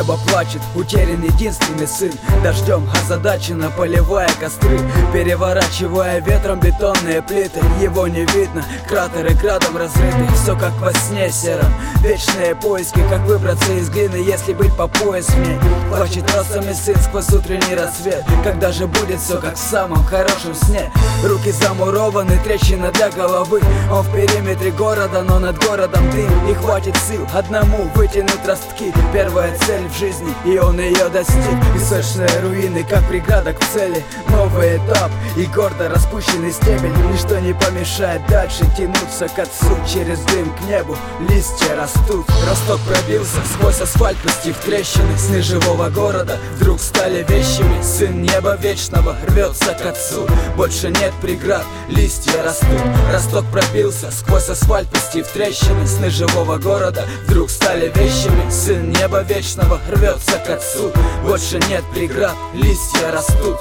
Небо плачет, утерян единственный сын. Дождем озадаченно поливая костры, переворачивая ветром бетонные плиты. Его не видно, кратеры градом разрыты. Все как во сне сером, вечные поиски, как выбраться из глины, если быть по пояс в ней. Плачет носами сын сквозь утренний рассвет. Когда же будет все как в самом хорошем сне? Руки замурованы, трещина для головы. Он в периметре города, но над городом дым. И хватит сил одному вытянуть ростки. Первая цель в жизни, и он ее достиг. Песочные руины, как преграда к цели. Новый этап и гордо распущенный стебель. Ничто не помешает дальше тянуться к отцу. Через дым к небу листья растут. Росток пробился сквозь асфальт, пустив трещины. Сны живого города вдруг стали вещами. Сын неба вечного рвется к отцу. Больше нет преград, листья растут. Росток пробился сквозь асфальт, пустив трещины. Сны живого города вдруг стали вещами. Сын неба вечного рвется к отцу. Больше нет преград, листья растут.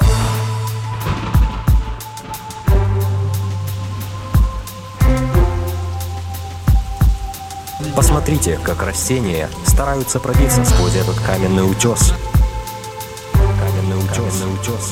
Посмотрите, как растения стараются пробиться сквозь этот каменный утес. Каменный утес. Каменный утес.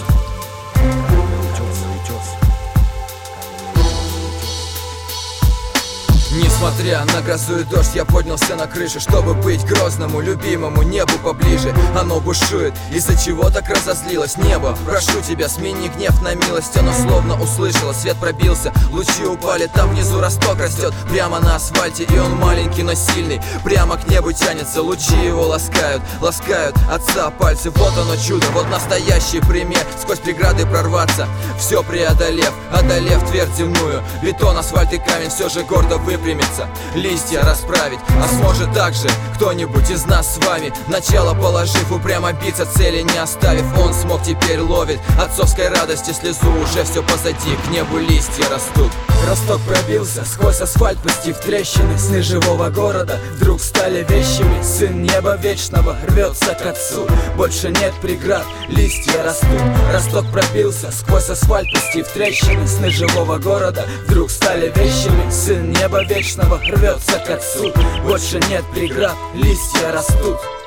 Несмотря на грозу и дождь, я поднялся на крышу, чтобы быть грозному, любимому небу поближе. Оно бушует, из-за чего так разозлилось небо. Прошу тебя, смени гнев на милость. Оно словно услышало, свет пробился, лучи упали, там внизу росток растет. Прямо на асфальте, и он маленький, но сильный. Прямо к небу тянется, лучи его ласкают. Ласкают отца пальцы, вот оно чудо, вот настоящий пример. Сквозь преграды прорваться, все преодолев, одолев твердь земную. Бетон, асфальт и камень все же гордо выпрямится. Листья расправить, а сможет также кто-нибудь из нас с вами. Начало положив, упрямо биться, цели не оставив. Он смог, теперь ловит отцовской радости слезу. Уже все позади, к небу листья растут. Росток пробился сквозь асфальт, пустив трещины. Сны живого города вдруг стали вещами. Сын неба вечного рвется к отцу. Больше нет преград, листья растут. Росток пробился сквозь асфальт, пустив трещины. Сны живого города вдруг стали вещами. Сын неба вечного рвется к отцу. Больше нет преград, листья растут.